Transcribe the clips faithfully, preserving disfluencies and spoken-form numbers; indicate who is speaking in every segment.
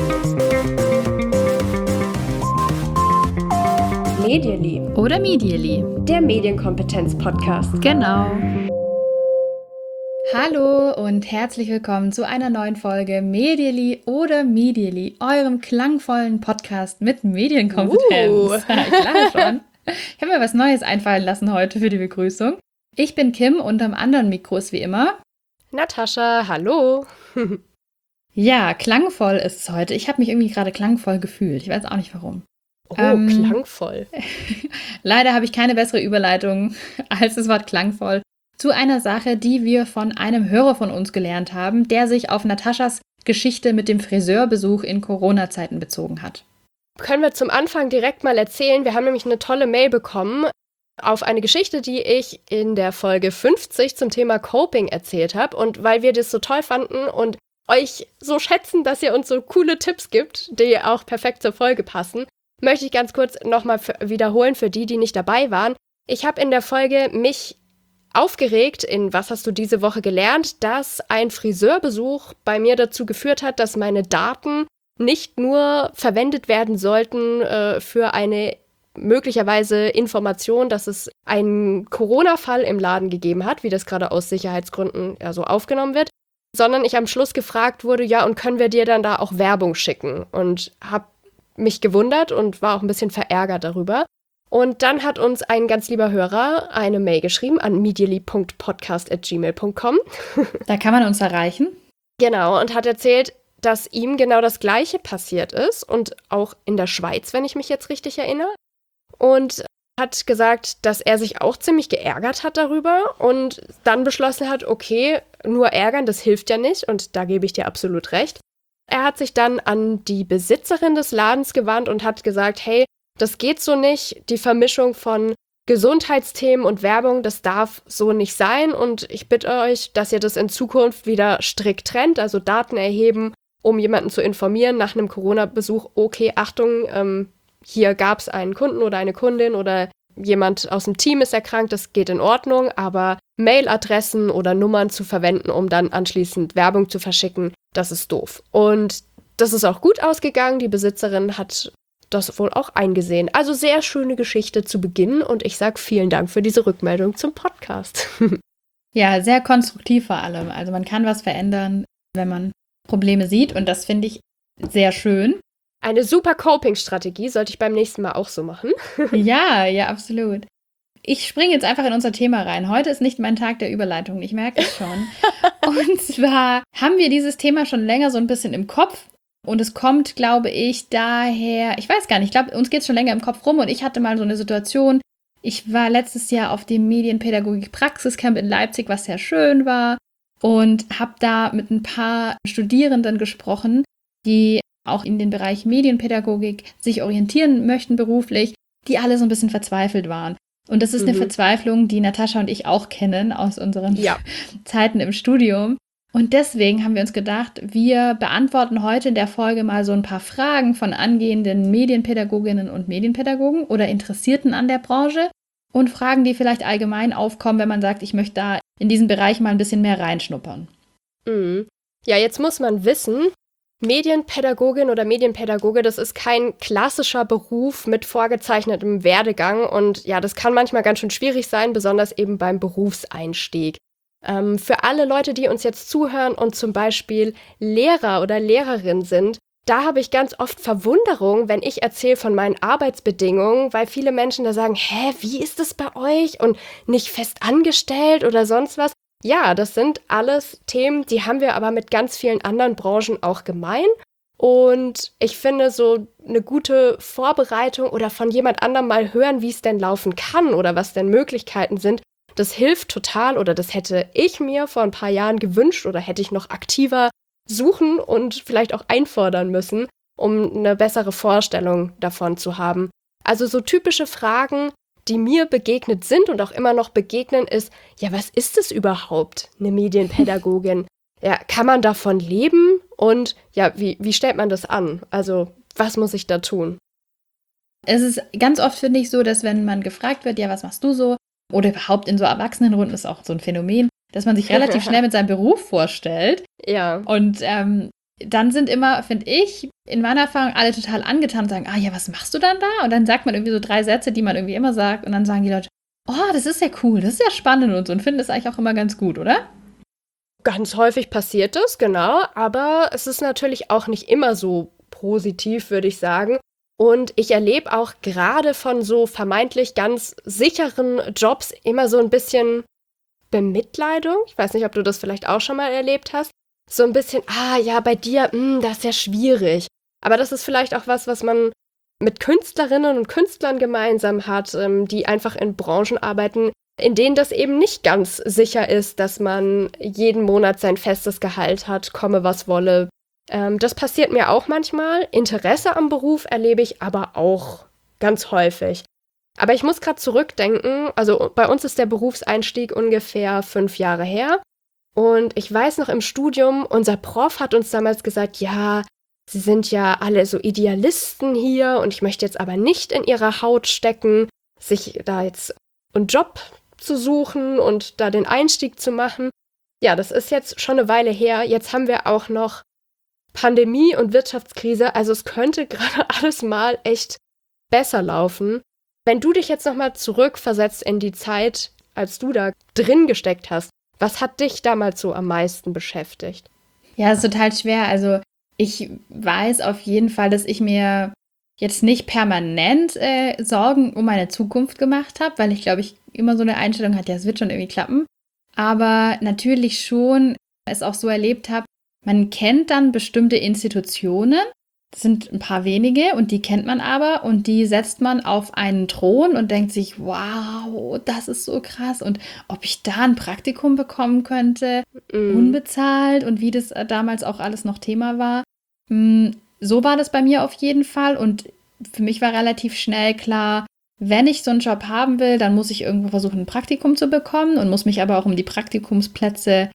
Speaker 1: Medially
Speaker 2: oder Medially,
Speaker 1: der Medienkompetenz-Podcast.
Speaker 2: Genau. Hallo und herzlich willkommen zu einer neuen Folge Medially oder Medially, eurem klangvollen Podcast mit Medienkompetenz.
Speaker 1: Uh.
Speaker 2: Ich lache schon. Ich habe mir was Neues einfallen lassen heute für die Begrüßung. Ich bin Kim und am anderen Mikro ist wie immer
Speaker 1: Natascha, hallo.
Speaker 2: Ja, klangvoll ist es heute. Ich habe mich irgendwie gerade klangvoll gefühlt. Ich weiß auch nicht warum.
Speaker 1: Oh,
Speaker 2: ähm,
Speaker 1: klangvoll.
Speaker 2: Leider habe ich keine bessere Überleitung als das Wort klangvoll zu einer Sache, die wir von einem Hörer von uns gelernt haben, der sich auf Nataschas Geschichte mit dem Friseurbesuch in Corona-Zeiten bezogen hat.
Speaker 1: Können wir zum Anfang direkt mal erzählen, wir haben nämlich eine tolle Mail bekommen auf eine Geschichte, die ich in der Folge fünfzig zum Thema Coping erzählt habe. Und weil wir das so toll fanden und euch so schätzen, dass ihr uns so coole Tipps gibt, die auch perfekt zur Folge passen, möchte ich ganz kurz nochmal wiederholen für die, die nicht dabei waren. Ich habe in der Folge mich aufgeregt, in Was hast du diese Woche gelernt, dass ein Friseurbesuch bei mir dazu geführt hat, dass meine Daten nicht nur verwendet werden sollten äh, für eine möglicherweise Information, dass es einen Corona-Fall im Laden gegeben hat, wie das gerade aus Sicherheitsgründen ja so aufgenommen wird, sondern ich am Schluss gefragt wurde, ja, und können wir dir dann da auch Werbung schicken? Und habe mich gewundert und war auch ein bisschen verärgert darüber. Und dann hat uns ein ganz lieber Hörer eine Mail geschrieben an medially punkt podcast at gmail punkt com.
Speaker 2: Da kann man uns erreichen.
Speaker 1: Genau, und hat erzählt, dass ihm genau das Gleiche passiert ist und auch in der Schweiz, wenn ich mich jetzt richtig erinnere. Und hat gesagt, dass er sich auch ziemlich geärgert hat darüber und dann beschlossen hat, okay, nur ärgern, das hilft ja nicht und da gebe ich dir absolut recht. Er hat sich dann an die Besitzerin des Ladens gewandt und hat gesagt, hey, das geht so nicht, die Vermischung von Gesundheitsthemen und Werbung, das darf so nicht sein und ich bitte euch, dass ihr das in Zukunft wieder strikt trennt, also Daten erheben, um jemanden zu informieren nach einem Corona-Besuch, okay, Achtung, ähm, hier gab es einen Kunden oder eine Kundin oder jemand aus dem Team ist erkrankt, das geht in Ordnung, aber Mailadressen oder Nummern zu verwenden, um dann anschließend Werbung zu verschicken, das ist doof. Und das ist auch gut ausgegangen, die Besitzerin hat das wohl auch eingesehen. Also sehr schöne Geschichte zu Beginn und ich sage vielen Dank für diese Rückmeldung zum Podcast.
Speaker 2: Ja, sehr konstruktiv vor allem. Also man kann was verändern, wenn man Probleme sieht und das finde ich sehr schön.
Speaker 1: Eine super Coping-Strategie, sollte ich beim nächsten Mal auch so machen.
Speaker 2: Ja, ja, absolut. Ich springe jetzt einfach in unser Thema rein. Heute ist nicht mein Tag der Überleitung, ich merke es schon. Und zwar haben wir dieses Thema schon länger so ein bisschen im Kopf. Und es kommt, glaube ich, daher, ich weiß gar nicht, ich glaube, uns geht es schon länger im Kopf rum und ich hatte mal so eine Situation, ich war letztes Jahr auf dem Medienpädagogik-Praxiscamp in Leipzig, was sehr schön war und habe da mit ein paar Studierenden gesprochen, die auch in den Bereich Medienpädagogik sich orientieren möchten beruflich, die alle so ein bisschen verzweifelt waren. Und das ist mhm. eine Verzweiflung, die Natascha und ich auch kennen aus unseren ja. Zeiten im Studium. Und deswegen haben wir uns gedacht, wir beantworten heute in der Folge mal so ein paar Fragen von angehenden Medienpädagoginnen und Medienpädagogen oder Interessierten an der Branche und Fragen, die vielleicht allgemein aufkommen, wenn man sagt, ich möchte da in diesen Bereich mal ein bisschen mehr reinschnuppern.
Speaker 1: Mhm. Ja, jetzt muss man wissen, Medienpädagogin oder Medienpädagoge, das ist kein klassischer Beruf mit vorgezeichnetem Werdegang und ja, das kann manchmal ganz schön schwierig sein, besonders eben beim Berufseinstieg. Ähm, für alle Leute, die uns jetzt zuhören und zum Beispiel Lehrer oder Lehrerin sind, da habe ich ganz oft Verwunderung, wenn ich erzähle von meinen Arbeitsbedingungen, weil viele Menschen da sagen, hä, wie ist das bei euch und nicht fest angestellt oder sonst was. Ja, das sind alles Themen, die haben wir aber mit ganz vielen anderen Branchen auch gemein. Und ich finde, so eine gute Vorbereitung oder von jemand anderem mal hören, wie es denn laufen kann oder was denn Möglichkeiten sind, das hilft total oder das hätte ich mir vor ein paar Jahren gewünscht oder hätte ich noch aktiver suchen und vielleicht auch einfordern müssen, um eine bessere Vorstellung davon zu haben. Also so typische Fragen, die mir begegnet sind und auch immer noch begegnen, ist, ja, was ist es überhaupt, eine Medienpädagogin? Ja, kann man davon leben? Und ja, wie, wie stellt man das an? Also, was muss ich da tun?
Speaker 2: Es ist ganz oft, finde ich, so, dass wenn man gefragt wird, ja, was machst du so? Oder überhaupt in so Erwachsenenrunden ist auch so ein Phänomen, dass man sich relativ schnell mit seinem Beruf vorstellt.
Speaker 1: Ja.
Speaker 2: Und ähm, dann sind immer, finde ich, in meiner Erfahrung alle total angetan und sagen, ah ja, was machst du dann da? Und dann sagt man irgendwie so drei Sätze, die man irgendwie immer sagt und dann sagen die Leute, oh, das ist ja cool, das ist ja spannend und so und finden das eigentlich auch immer ganz gut, oder?
Speaker 1: Ganz häufig passiert das, genau, aber es ist natürlich auch nicht immer so positiv, würde ich sagen. Und ich erlebe auch gerade von so vermeintlich ganz sicheren Jobs immer so ein bisschen Bemitleidung. Ich weiß nicht, ob du das vielleicht auch schon mal erlebt hast. So ein bisschen, ah ja, bei dir, mh, das ist ja schwierig. Aber das ist vielleicht auch was, was man mit Künstlerinnen und Künstlern gemeinsam hat, ähm, die einfach in Branchen arbeiten, in denen das eben nicht ganz sicher ist, dass man jeden Monat sein festes Gehalt hat, komme was wolle. Ähm, das passiert mir auch manchmal. Interesse am Beruf erlebe ich aber auch ganz häufig. Aber ich muss gerade zurückdenken, also bei uns ist der Berufseinstieg ungefähr fünf Jahre her. Und ich weiß noch im Studium, unser Prof hat uns damals gesagt, ja, Sie sind ja alle so Idealisten hier und ich möchte jetzt aber nicht in Ihrer Haut stecken, sich da jetzt einen Job zu suchen und da den Einstieg zu machen. Ja, das ist jetzt schon eine Weile her. Jetzt haben wir auch noch Pandemie und Wirtschaftskrise. Also es könnte gerade alles mal echt besser laufen. Wenn du dich jetzt nochmal zurückversetzt in die Zeit, als du da drin gesteckt hast, was hat dich damals so am meisten beschäftigt?
Speaker 2: Ja, ist total schwer. Also ich weiß auf jeden Fall, dass ich mir jetzt nicht permanent äh, Sorgen um meine Zukunft gemacht habe, weil ich glaube, ich immer so eine Einstellung hatte, ja, es wird schon irgendwie klappen. Aber natürlich schon es auch so erlebt habe, man kennt dann bestimmte Institutionen, das sind ein paar wenige und die kennt man aber und die setzt man auf einen Thron und denkt sich, wow, das ist so krass und ob ich da ein Praktikum bekommen könnte, mm. unbezahlt und wie das damals auch alles noch Thema war. So war das bei mir auf jeden Fall und für mich war relativ schnell klar, wenn ich so einen Job haben will, dann muss ich irgendwo versuchen, ein Praktikum zu bekommen und muss mich aber auch um die Praktikumsplätze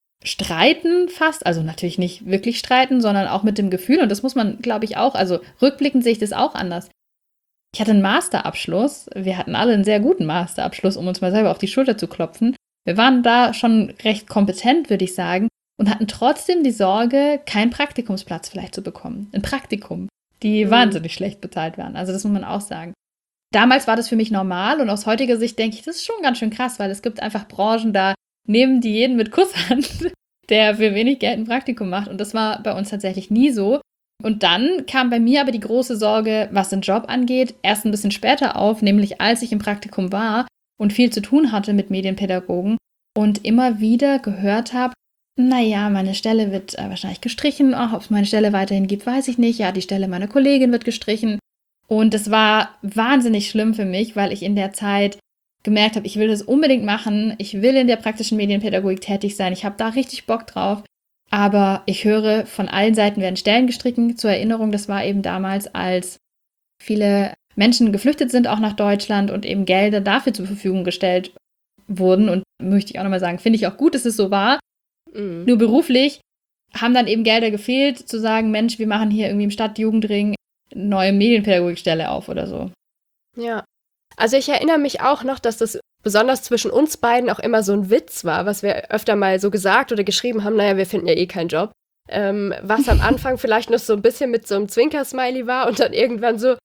Speaker 2: streiten fast, also natürlich nicht wirklich streiten, sondern auch mit dem Gefühl und das muss man, glaube ich, auch, also rückblickend sehe ich das auch anders. Ich hatte einen Masterabschluss, wir hatten alle einen sehr guten Masterabschluss, um uns mal selber auf die Schulter zu klopfen. Wir waren da schon recht kompetent, würde ich sagen, und hatten trotzdem die Sorge, keinen Praktikumsplatz vielleicht zu bekommen. Ein Praktikum, die mhm. wahnsinnig schlecht bezahlt waren, also das muss man auch sagen. Damals war das für mich normal und aus heutiger Sicht denke ich, das ist schon ganz schön krass, weil es gibt einfach Branchen, da nehmen die jeden mit Kusshand, der für wenig Geld ein Praktikum macht. Und das war bei uns tatsächlich nie so. Und dann kam bei mir aber die große Sorge, was den Job angeht, erst ein bisschen später auf, nämlich als ich im Praktikum war und viel zu tun hatte mit Medienpädagogen und immer wieder gehört habe, naja, meine Stelle wird äh, wahrscheinlich gestrichen. Ach, ob es meine Stelle weiterhin gibt, weiß ich nicht. Ja, die Stelle meiner Kollegin wird gestrichen. Und das war wahnsinnig schlimm für mich, weil ich in der Zeit gemerkt habe, ich will das unbedingt machen, ich will in der praktischen Medienpädagogik tätig sein, ich habe da richtig Bock drauf, aber ich höre, von allen Seiten werden Stellen gestrichen. Zur Erinnerung, das war eben damals, als viele Menschen geflüchtet sind, auch nach Deutschland und eben Gelder dafür zur Verfügung gestellt wurden und möchte ich auch nochmal sagen, finde ich auch gut, dass es so war, mhm. nur beruflich haben dann eben Gelder gefehlt, zu sagen, Mensch, wir machen hier irgendwie im Stadtjugendring eine neue Medienpädagogikstelle auf oder so.
Speaker 1: Ja. Also ich erinnere mich auch noch, dass das besonders zwischen uns beiden auch immer so ein Witz war, was wir öfter mal so gesagt oder geschrieben haben, naja, wir finden ja eh keinen Job. Ähm, was am Anfang vielleicht noch so ein bisschen mit so einem Zwinker-Smiley war und dann irgendwann so,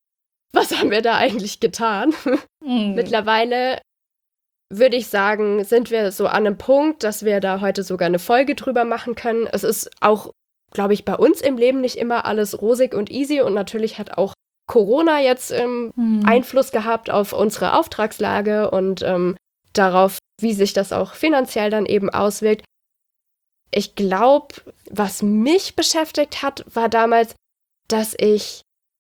Speaker 1: was haben wir da eigentlich getan? Mhm. Mittlerweile würde ich sagen, sind wir so an einem Punkt, dass wir da heute sogar eine Folge drüber machen können. Es ist auch, glaube ich, bei uns im Leben nicht immer alles rosig und easy und natürlich hat auch Corona jetzt ähm, hm. Einfluss gehabt auf unsere Auftragslage und ähm, darauf, wie sich das auch finanziell dann eben auswirkt. Ich glaube, was mich beschäftigt hat, war damals, dass ich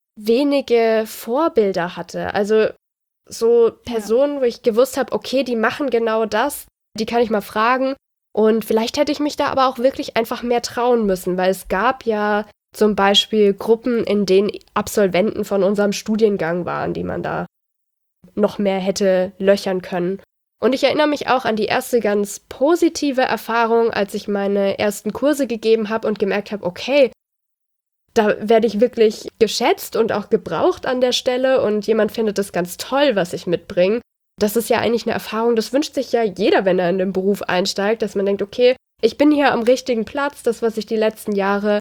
Speaker 1: wenige Vorbilder hatte. Also so Personen, ja. wo ich gewusst habe, okay, die machen genau das, die kann ich mal fragen. Und vielleicht hätte ich mich da aber auch wirklich einfach mehr trauen müssen, weil es gab ja zum Beispiel Gruppen, in denen Absolventen von unserem Studiengang waren, die man da noch mehr hätte löchern können. Und ich erinnere mich auch an die erste ganz positive Erfahrung, als ich meine ersten Kurse gegeben habe und gemerkt habe, okay, da werde ich wirklich geschätzt und auch gebraucht an der Stelle und jemand findet das ganz toll, was ich mitbringe. Das ist ja eigentlich eine Erfahrung, das wünscht sich ja jeder, wenn er in den Beruf einsteigt, dass man denkt, okay, ich bin hier am richtigen Platz, das, was ich die letzten Jahre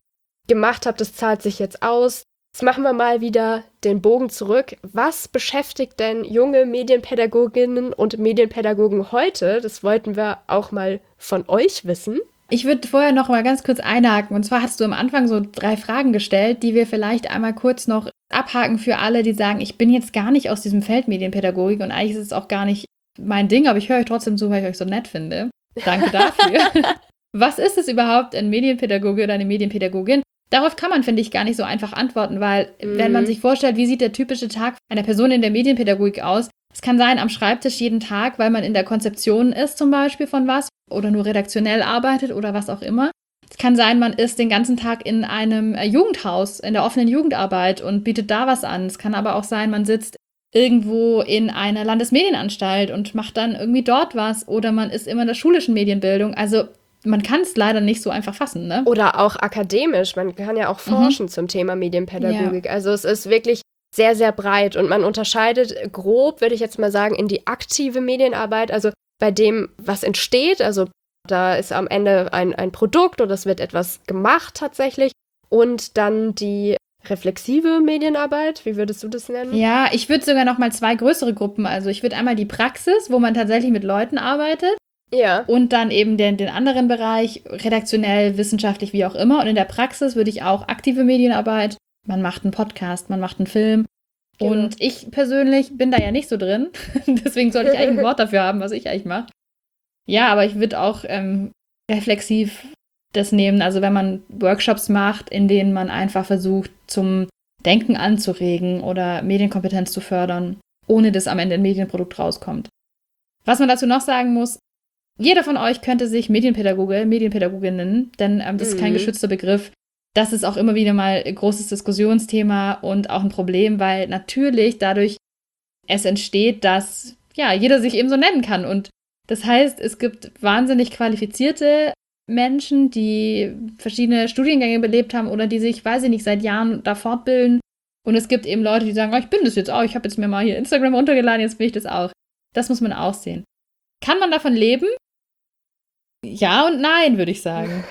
Speaker 1: gemacht habe, das zahlt sich jetzt aus. Jetzt machen wir mal wieder den Bogen zurück. Was beschäftigt denn junge Medienpädagoginnen und Medienpädagogen heute? Das wollten wir auch mal von euch wissen.
Speaker 2: Ich würde vorher noch mal ganz kurz einhaken. Und zwar hast du am Anfang so drei Fragen gestellt, die wir vielleicht einmal kurz noch abhaken für alle, die sagen, ich bin jetzt gar nicht aus diesem Feld Medienpädagogik und eigentlich ist es auch gar nicht mein Ding, aber ich höre euch trotzdem zu, weil ich euch so nett finde. Danke dafür. Was ist es überhaupt, ein Medienpädagoge oder eine Medienpädagogin? Darauf kann man, finde ich, gar nicht so einfach antworten, weil mhm. wenn man sich vorstellt, wie sieht der typische Tag einer Person in der Medienpädagogik aus? Es kann sein, am Schreibtisch jeden Tag, weil man in der Konzeption ist zum Beispiel von was oder nur redaktionell arbeitet oder was auch immer. Es kann sein, man ist den ganzen Tag in einem Jugendhaus, in der offenen Jugendarbeit und bietet da was an. Es kann aber auch sein, man sitzt irgendwo in einer Landesmedienanstalt und macht dann irgendwie dort was oder man ist immer in der schulischen Medienbildung. Also man kann es leider nicht so einfach fassen, ne?
Speaker 1: Oder auch akademisch. Man kann ja auch forschen mhm. zum Thema Medienpädagogik. Ja. Also es ist wirklich sehr, sehr breit und man unterscheidet grob, würde ich jetzt mal sagen, in die aktive Medienarbeit, also bei dem, was entsteht. Also da ist am Ende ein, ein Produkt oder es wird etwas gemacht tatsächlich. Und dann die reflexive Medienarbeit, wie würdest du das nennen?
Speaker 2: Ja, ich würde sogar noch mal zwei größere Gruppen, also ich würde einmal die Praxis, wo man tatsächlich mit Leuten arbeitet.
Speaker 1: Ja.
Speaker 2: Und dann eben den, den anderen Bereich, redaktionell, wissenschaftlich, wie auch immer. Und in der Praxis würde ich auch aktive Medienarbeit, man macht einen Podcast, man macht einen Film. Genau. Und ich persönlich bin da ja nicht so drin. Deswegen sollte ich eigentlich ein Wort dafür haben, was ich eigentlich mache. Ja, aber ich würde auch ähm, reflexiv das nehmen. Also wenn man Workshops macht, in denen man einfach versucht, zum Denken anzuregen oder Medienkompetenz zu fördern, ohne dass am Ende ein Medienprodukt rauskommt. Was man dazu noch sagen muss, jeder von euch könnte sich Medienpädagoge, Medienpädagogin nennen, denn ähm, das ist kein geschützter Begriff. Das ist auch immer wieder mal ein großes Diskussionsthema und auch ein Problem, weil natürlich dadurch es entsteht, dass ja jeder sich eben so nennen kann. Und das heißt, es gibt wahnsinnig qualifizierte Menschen, die verschiedene Studiengänge belebt haben oder die sich, weiß ich nicht, seit Jahren da fortbilden. Und es gibt eben Leute, die sagen, oh, ich bin das jetzt auch, ich habe jetzt mir mal hier Instagram runtergeladen, jetzt bin ich das auch. Das muss man auch sehen. Kann man davon leben? Ja und nein, würde ich sagen.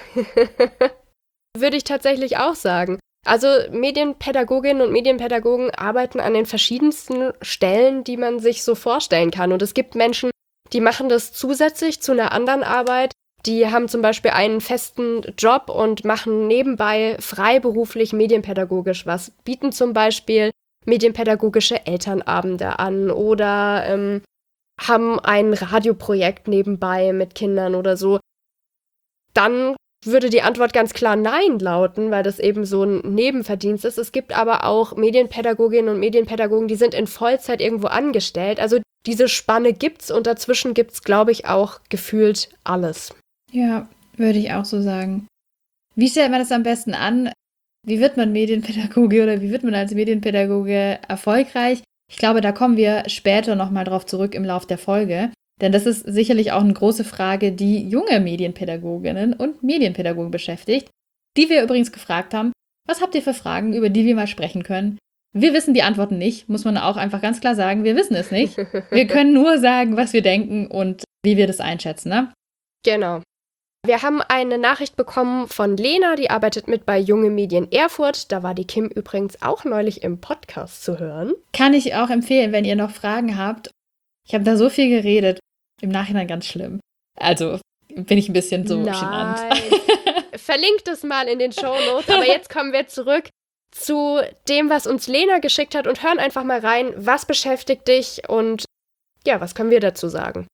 Speaker 1: Würde ich tatsächlich auch sagen. Also Medienpädagoginnen und Medienpädagogen arbeiten an den verschiedensten Stellen, die man sich so vorstellen kann. Und es gibt Menschen, die machen das zusätzlich zu einer anderen Arbeit. Die haben zum Beispiel einen festen Job und machen nebenbei freiberuflich medienpädagogisch was. Bieten zum Beispiel medienpädagogische Elternabende an oder ähm, haben ein Radioprojekt nebenbei mit Kindern oder so. Dann würde die Antwort ganz klar Nein lauten, weil das eben so ein Nebenverdienst ist. Es gibt aber auch Medienpädagoginnen und Medienpädagogen, die sind in Vollzeit irgendwo angestellt. Also diese Spanne gibt's und dazwischen gibt's, glaube ich, auch gefühlt alles.
Speaker 2: Ja, würde ich auch so sagen. Wie stellt man das am besten an? Wie wird man Medienpädagoge oder wie wird man als Medienpädagoge erfolgreich? Ich glaube, da kommen wir später nochmal drauf zurück im Lauf der Folge. Denn das ist sicherlich auch eine große Frage, die junge Medienpädagoginnen und Medienpädagogen beschäftigt, die wir übrigens gefragt haben, was habt ihr für Fragen, über die wir mal sprechen können? Wir wissen die Antworten nicht, muss man auch einfach ganz klar sagen, wir wissen es nicht. Wir können nur sagen, was wir denken und wie wir das einschätzen, ne?
Speaker 1: Genau. Wir haben eine Nachricht bekommen von Lena, die arbeitet mit bei Junge Medien Erfurt. Da war die Kim übrigens auch neulich im Podcast zu hören.
Speaker 2: Kann ich auch empfehlen, wenn ihr noch Fragen habt. Ich habe da so viel geredet. Im Nachhinein ganz schlimm. Also bin ich ein bisschen so
Speaker 1: Nein.
Speaker 2: genannt.
Speaker 1: Verlinkt es mal in den Shownotes. Aber jetzt kommen wir zurück zu dem, was uns Lena geschickt hat und hören einfach mal rein, was beschäftigt dich und ja, was können wir dazu sagen?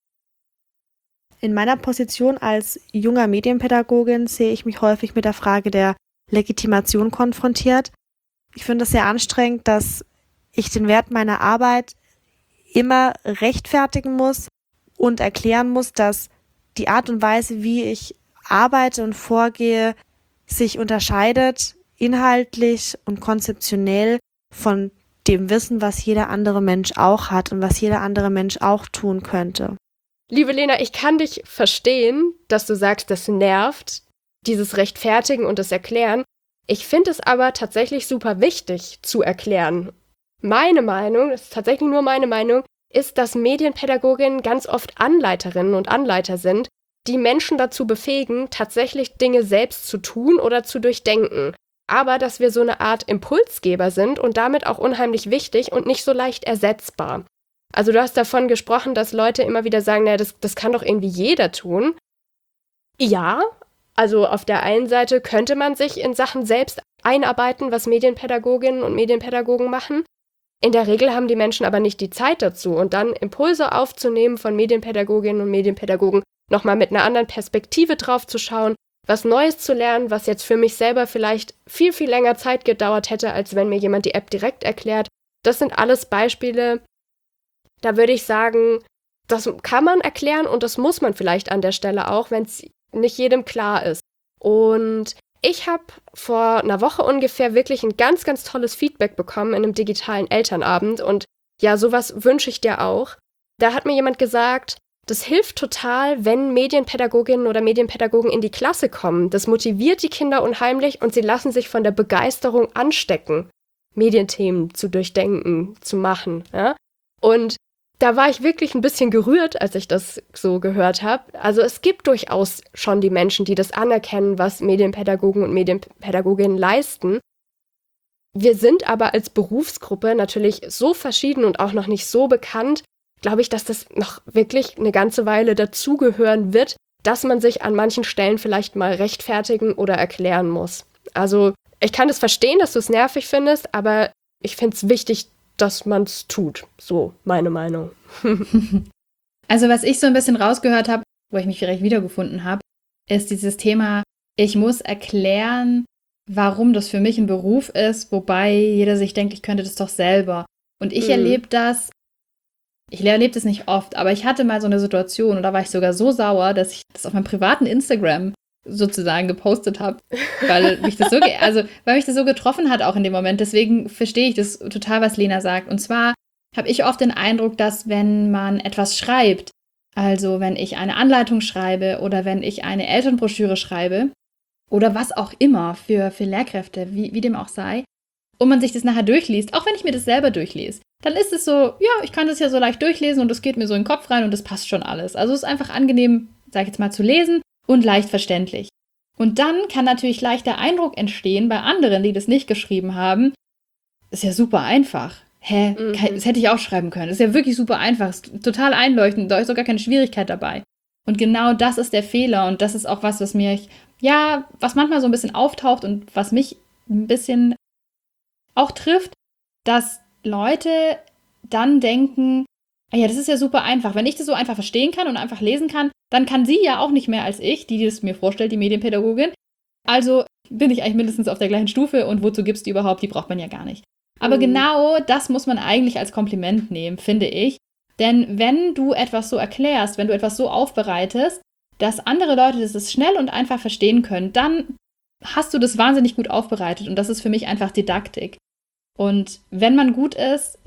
Speaker 3: In meiner Position als junger Medienpädagogin sehe ich mich häufig mit der Frage der Legitimation konfrontiert. Ich finde es sehr anstrengend, dass ich den Wert meiner Arbeit immer rechtfertigen muss und erklären muss, dass die Art und Weise, wie ich arbeite und vorgehe, sich unterscheidet inhaltlich und konzeptionell von dem Wissen, was jeder andere Mensch auch hat und was jeder andere Mensch auch tun könnte.
Speaker 1: Liebe Lena, ich kann dich verstehen, dass du sagst, das nervt, dieses Rechtfertigen und das Erklären. Ich finde es aber tatsächlich super wichtig zu erklären. Meine Meinung, das ist tatsächlich nur meine Meinung, ist, dass Medienpädagoginnen ganz oft Anleiterinnen und Anleiter sind, die Menschen dazu befähigen, tatsächlich Dinge selbst zu tun oder zu durchdenken. aber dass wir so eine Art Impulsgeber sind und damit auch unheimlich wichtig und nicht so leicht ersetzbar. Also du hast davon gesprochen, dass Leute immer wieder sagen, naja, das, das kann doch irgendwie jeder tun. Ja, also auf der einen Seite könnte man sich in Sachen selbst einarbeiten, was Medienpädagoginnen und Medienpädagogen machen. In der Regel haben die Menschen aber nicht die Zeit dazu und dann Impulse aufzunehmen von Medienpädagoginnen und Medienpädagogen, nochmal mit einer anderen Perspektive drauf zu schauen, was Neues zu lernen, was jetzt für mich selber vielleicht viel, viel länger Zeit gedauert hätte, als wenn mir jemand die App direkt erklärt. Das sind alles Beispiele, da würde ich sagen, das kann man erklären und das muss man vielleicht an der Stelle auch, wenn es nicht jedem klar ist. Und ich habe vor einer Woche ungefähr wirklich ein ganz, ganz tolles Feedback bekommen in einem digitalen Elternabend und ja, sowas wünsche ich dir auch. Da hat mir jemand gesagt, das hilft total, wenn Medienpädagoginnen oder Medienpädagogen in die Klasse kommen. Das motiviert die Kinder unheimlich und sie lassen sich von der Begeisterung anstecken, Medienthemen zu durchdenken, zu machen. Ja? Und da war ich wirklich ein bisschen gerührt, als ich das so gehört habe. Also es gibt durchaus schon die Menschen, die das anerkennen, was Medienpädagogen und Medienpädagoginnen leisten. Wir sind aber als Berufsgruppe natürlich so verschieden und auch noch nicht so bekannt, glaube ich, dass das noch wirklich eine ganze Weile dazugehören wird, dass man sich an manchen Stellen vielleicht mal rechtfertigen oder erklären muss. Also ich kann es verstehen, dass du es nervig findest, aber ich finde es wichtig, dass man es tut. So, meine Meinung.
Speaker 2: Also was ich so ein bisschen rausgehört habe, wo ich mich vielleicht wiedergefunden habe, ist dieses Thema, ich muss erklären, warum das für mich ein Beruf ist, wobei jeder sich denkt, ich könnte das doch selber. Und ich mhm. erlebe das, ich erlebe das nicht oft, aber ich hatte mal so eine Situation und da war ich sogar so sauer, dass ich das auf meinem privaten Instagram sozusagen gepostet habe, weil mich das so, ge- also weil mich das so getroffen hat auch in dem Moment. Deswegen verstehe ich das total, was Lena sagt. Und zwar habe ich oft den Eindruck, dass wenn man etwas schreibt, also wenn ich eine Anleitung schreibe oder wenn ich eine Elternbroschüre schreibe oder was auch immer für, für Lehrkräfte, wie, wie dem auch sei, und man sich das nachher durchliest, auch wenn ich mir das selber durchlese, dann ist es so, ja, ich kann das ja so leicht durchlesen und es geht mir so in den Kopf rein und das passt schon alles. Also es ist einfach angenehm, sag ich jetzt mal, zu lesen und leicht verständlich. Und dann kann natürlich leicht der Eindruck entstehen bei anderen, die das nicht geschrieben haben, ist ja super einfach. Hä? Mhm. Das hätte ich auch schreiben können. Das ist ja wirklich super einfach. Ist total einleuchtend. Da ist sogar keine Schwierigkeit dabei. Und genau das ist der Fehler. Und das ist auch was, was mir, ja, was manchmal so ein bisschen auftaucht und was mich ein bisschen auch trifft, dass Leute dann denken, ah ja, das ist ja super einfach. Wenn ich das so einfach verstehen kann und einfach lesen kann, dann kann sie ja auch nicht mehr als ich, die das mir vorstellt, die Medienpädagogin. Also bin ich eigentlich mindestens auf der gleichen Stufe und wozu gibt's die überhaupt? Die braucht man ja gar nicht. Aber mhm. genau das muss man eigentlich als Kompliment nehmen, finde ich. Denn wenn du etwas so erklärst, wenn du etwas so aufbereitest, dass andere Leute das schnell und einfach verstehen können, dann hast du das wahnsinnig gut aufbereitet und das ist für mich einfach Didaktik. Und wenn man gut ist,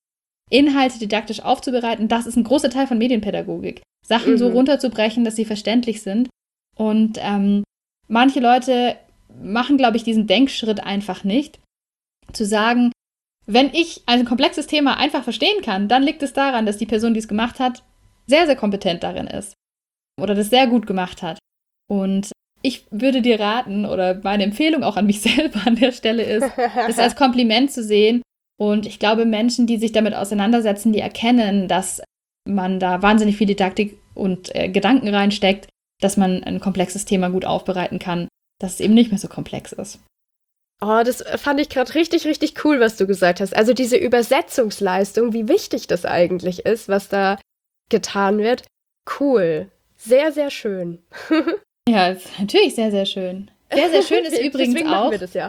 Speaker 2: Inhalte didaktisch aufzubereiten, das ist ein großer Teil von Medienpädagogik. Sachen mhm. so runterzubrechen, dass sie verständlich sind. Und ähm, manche Leute machen, glaube ich, diesen Denkschritt einfach nicht. Zu sagen, wenn ich ein komplexes Thema einfach verstehen kann, dann liegt es daran, dass die Person, die es gemacht hat, sehr, sehr kompetent darin ist. Oder das sehr gut gemacht hat. Und ich würde dir raten, oder meine Empfehlung auch an mich selber an der Stelle ist, das als Kompliment zu sehen. Und ich glaube, Menschen, die sich damit auseinandersetzen, die erkennen, dass man da wahnsinnig viel Didaktik und äh, Gedanken reinsteckt, dass man ein komplexes Thema gut aufbereiten kann, dass es eben nicht mehr so komplex ist.
Speaker 1: Oh, das fand ich gerade richtig, richtig cool, was du gesagt hast. Also diese Übersetzungsleistung, wie wichtig das eigentlich ist, was da getan wird. Cool. Sehr, sehr schön.
Speaker 2: Ja, ist natürlich sehr, sehr schön. Sehr, sehr schön ist übrigens
Speaker 1: Deswegen
Speaker 2: auch...
Speaker 1: machen wir das ja.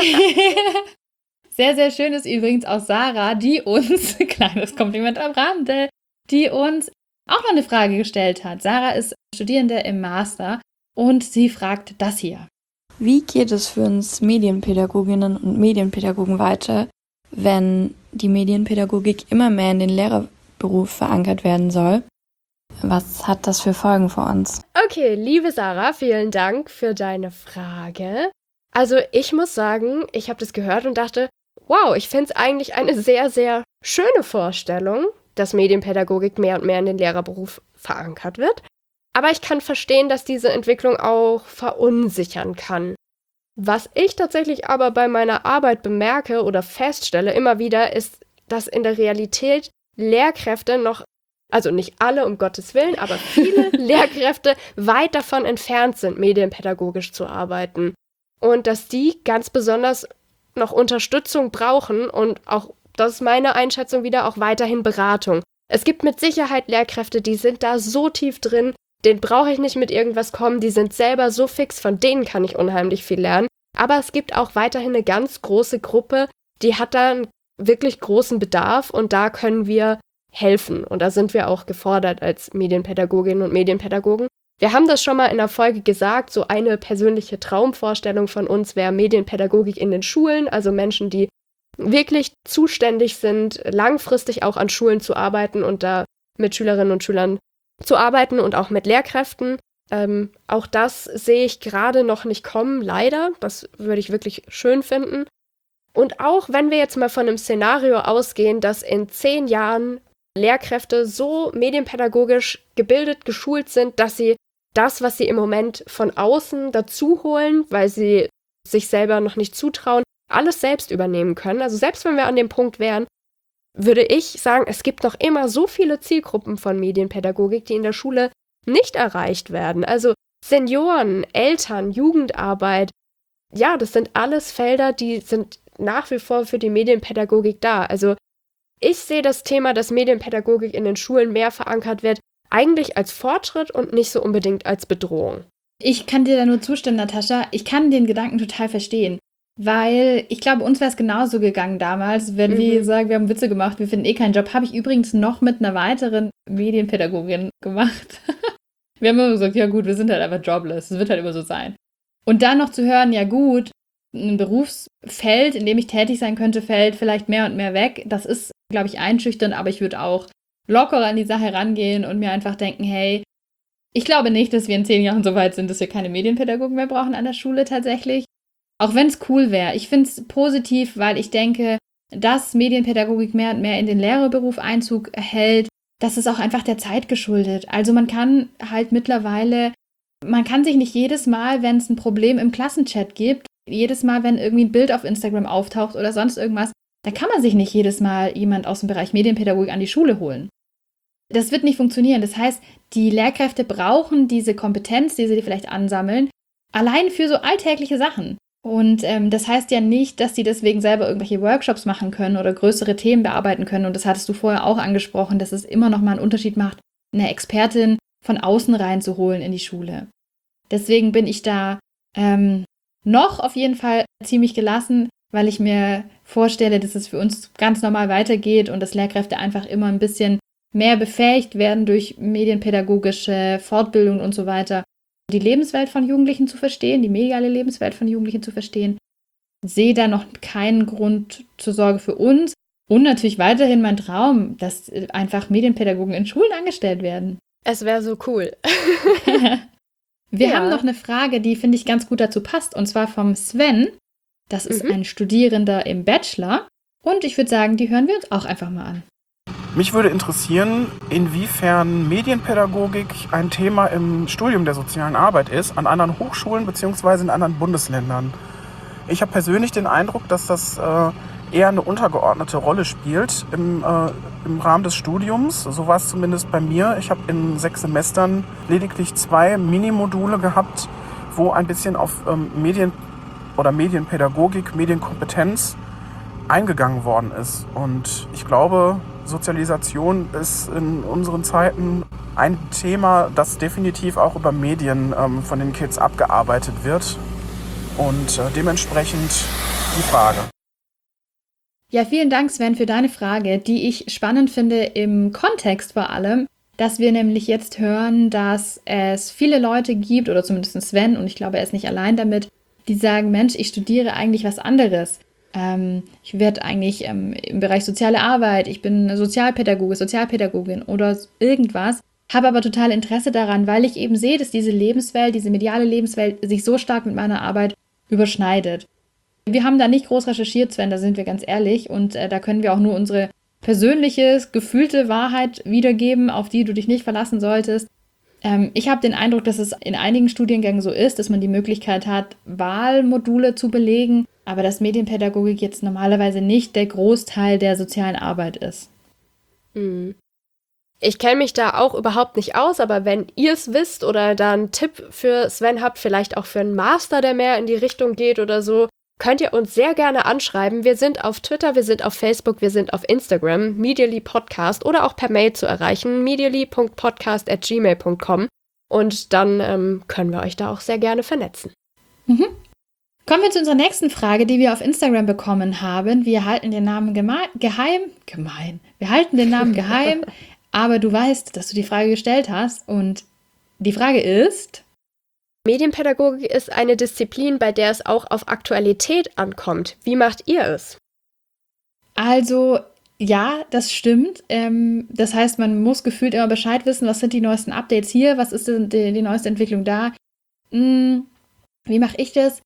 Speaker 2: Sehr, sehr schön ist übrigens auch Sarah, die uns, kleines Kompliment am Rande, die uns auch noch eine Frage gestellt hat. Sarah ist Studierende im Master und sie fragt das hier.
Speaker 4: Wie geht es für uns Medienpädagoginnen und Medienpädagogen weiter, wenn die Medienpädagogik immer mehr in den Lehrerberuf verankert werden soll? Was hat das für Folgen für uns?
Speaker 1: Okay, liebe Sarah, vielen Dank für deine Frage. Also ich muss sagen, ich habe das gehört und dachte, wow, ich finde es eigentlich eine sehr, sehr schöne Vorstellung, dass Medienpädagogik mehr und mehr in den Lehrerberuf verankert wird. Aber ich kann verstehen, dass diese Entwicklung auch verunsichern kann. Was ich tatsächlich aber bei meiner Arbeit bemerke oder feststelle immer wieder, ist, dass in der Realität Lehrkräfte noch, also nicht alle, um Gottes Willen, aber viele Lehrkräfte weit davon entfernt sind, medienpädagogisch zu arbeiten. Und dass die ganz besonders noch Unterstützung brauchen und auch, das ist meine Einschätzung wieder, auch weiterhin Beratung. Es gibt mit Sicherheit Lehrkräfte, die sind da so tief drin, denen brauche ich nicht mit irgendwas kommen, die sind selber so fix, von denen kann ich unheimlich viel lernen. Aber es gibt auch weiterhin eine ganz große Gruppe, die hat da einen wirklich großen Bedarf und da können wir helfen. Und da sind wir auch gefordert als Medienpädagoginnen und Medienpädagogen. Wir haben das schon mal in der Folge gesagt, so eine persönliche Traumvorstellung von uns wäre Medienpädagogik in den Schulen, also Menschen, die wirklich zuständig sind, langfristig auch an Schulen zu arbeiten und da mit Schülerinnen und Schülern zu arbeiten und auch mit Lehrkräften. Ähm, auch das sehe ich gerade noch nicht kommen, leider. Das würde ich wirklich schön finden. Und auch wenn wir jetzt mal von einem Szenario ausgehen, dass in zehn Jahren Lehrkräfte so medienpädagogisch gebildet, geschult sind, dass sie das, was sie im Moment von außen dazu holen, weil sie sich selber noch nicht zutrauen, alles selbst übernehmen können. Also selbst wenn wir an dem Punkt wären, würde ich sagen, es gibt noch immer so viele Zielgruppen von Medienpädagogik, die in der Schule nicht erreicht werden. Also Senioren, Eltern, Jugendarbeit, ja, das sind alles Felder, die sind nach wie vor für die Medienpädagogik da. Also ich sehe das Thema, dass Medienpädagogik in den Schulen mehr verankert wird, eigentlich als Fortschritt und nicht so unbedingt als Bedrohung.
Speaker 2: Ich kann dir da nur zustimmen, Natascha. Ich kann den Gedanken total verstehen. Weil ich glaube, uns wäre es genauso gegangen damals, wenn mhm. wir sagen, wir haben Witze gemacht, wir finden eh keinen Job. Habe ich übrigens noch mit einer weiteren Medienpädagogin gemacht. Wir haben immer gesagt, ja gut, wir sind halt einfach jobless. Das wird halt immer so sein. Und dann noch zu hören, ja gut, ein Berufsfeld, in dem ich tätig sein könnte, fällt vielleicht mehr und mehr weg. Das ist, glaube ich, einschüchternd, aber ich würde auch lockerer an die Sache rangehen und mir einfach denken, hey, ich glaube nicht, dass wir in zehn Jahren so weit sind, dass wir keine Medienpädagogen mehr brauchen an der Schule tatsächlich. Auch wenn es cool wäre. Ich finde es positiv, weil ich denke, dass Medienpädagogik mehr und mehr in den Lehrerberuf Einzug erhält, das ist auch einfach der Zeit geschuldet. Also man kann halt mittlerweile, man kann sich nicht jedes Mal, wenn es ein Problem im Klassenchat gibt, jedes Mal, wenn irgendwie ein Bild auf Instagram auftaucht oder sonst irgendwas, da kann man sich nicht jedes Mal jemand aus dem Bereich Medienpädagogik an die Schule holen. Das wird nicht funktionieren. Das heißt, die Lehrkräfte brauchen diese Kompetenz, die sie vielleicht ansammeln, allein für so alltägliche Sachen. Und ähm, das heißt ja nicht, dass die deswegen selber irgendwelche Workshops machen können oder größere Themen bearbeiten können. Und das hattest du vorher auch angesprochen, dass es immer noch mal einen Unterschied macht, eine Expertin von außen reinzuholen in die Schule. Deswegen bin ich da ähm, noch auf jeden Fall ziemlich gelassen, weil ich mir vorstelle, dass es für uns ganz normal weitergeht und dass Lehrkräfte einfach immer ein bisschen mehr befähigt werden durch medienpädagogische Fortbildung und so weiter, die Lebenswelt von Jugendlichen zu verstehen, die mediale Lebenswelt von Jugendlichen zu verstehen. Sehe da noch keinen Grund zur Sorge für uns. Und natürlich weiterhin mein Traum, dass einfach Medienpädagogen in Schulen angestellt werden.
Speaker 1: Es wäre so cool.
Speaker 2: Wir
Speaker 1: ja.
Speaker 2: haben noch eine Frage, die, finde ich, ganz gut dazu passt. Und zwar vom Sven. Das ist mhm. ein Studierender im Bachelor. Und ich würde sagen, die hören wir uns auch einfach mal an.
Speaker 5: Mich würde interessieren, inwiefern Medienpädagogik ein Thema im Studium der sozialen Arbeit ist, an anderen Hochschulen bzw. in anderen Bundesländern. Ich habe persönlich den Eindruck, dass das äh, eher eine untergeordnete Rolle spielt im, äh, im Rahmen des Studiums. So war es zumindest bei mir. Ich habe in sechs Semestern lediglich zwei Minimodule gehabt, wo ein bisschen auf ähm, Medien- oder Medienpädagogik, Medienkompetenz eingegangen worden ist. Und ich glaube, Sozialisation ist in unseren Zeiten ein Thema, das definitiv auch über Medien ähm, von den Kids abgearbeitet wird. Und äh, dementsprechend die Frage.
Speaker 2: Ja, vielen Dank, Sven, für deine Frage, die ich spannend finde im Kontext vor allem, dass wir nämlich jetzt hören, dass es viele Leute gibt, oder zumindest Sven, und ich glaube, er ist nicht allein damit, die sagen, Mensch, ich studiere eigentlich was anderes. Ähm, ich werde eigentlich ähm, im Bereich soziale Arbeit, ich bin Sozialpädagoge, Sozialpädagogin oder irgendwas, habe aber total Interesse daran, weil ich eben sehe, dass diese Lebenswelt, diese mediale Lebenswelt sich so stark mit meiner Arbeit überschneidet. Wir haben da nicht groß recherchiert, Sven, da sind wir ganz ehrlich, und äh, da können wir auch nur unsere persönliche, gefühlte Wahrheit wiedergeben, auf die du dich nicht verlassen solltest. Ähm, ich habe den Eindruck, dass es in einigen Studiengängen so ist, dass man die Möglichkeit hat, Wahlmodule zu belegen, aber dass Medienpädagogik jetzt normalerweise nicht der Großteil der sozialen Arbeit ist.
Speaker 1: Hm. Ich kenne mich da auch überhaupt nicht aus, aber wenn ihr es wisst oder da einen Tipp für Sven habt, vielleicht auch für einen Master, der mehr in die Richtung geht oder so, könnt ihr uns sehr gerne anschreiben. Wir sind auf Twitter, wir sind auf Facebook, wir sind auf Instagram, Medially Podcast oder auch per Mail zu erreichen, medially punkt podcast at gmail punkt com und dann ähm, können wir euch da auch sehr gerne vernetzen.
Speaker 2: Mhm. Kommen wir zu unserer nächsten Frage, die wir auf Instagram bekommen haben. Wir halten den Namen geme- geheim, gemein, wir halten den Namen geheim, aber du weißt, dass du die Frage gestellt hast und die Frage ist:
Speaker 1: Medienpädagogik ist eine Disziplin, bei der es auch auf Aktualität ankommt. Wie macht ihr es?
Speaker 2: Also, ja, das stimmt. Ähm, das heißt, man muss gefühlt immer Bescheid wissen, was sind die neuesten Updates hier, was ist die, die, die neueste Entwicklung da. Hm, wie mache ich das?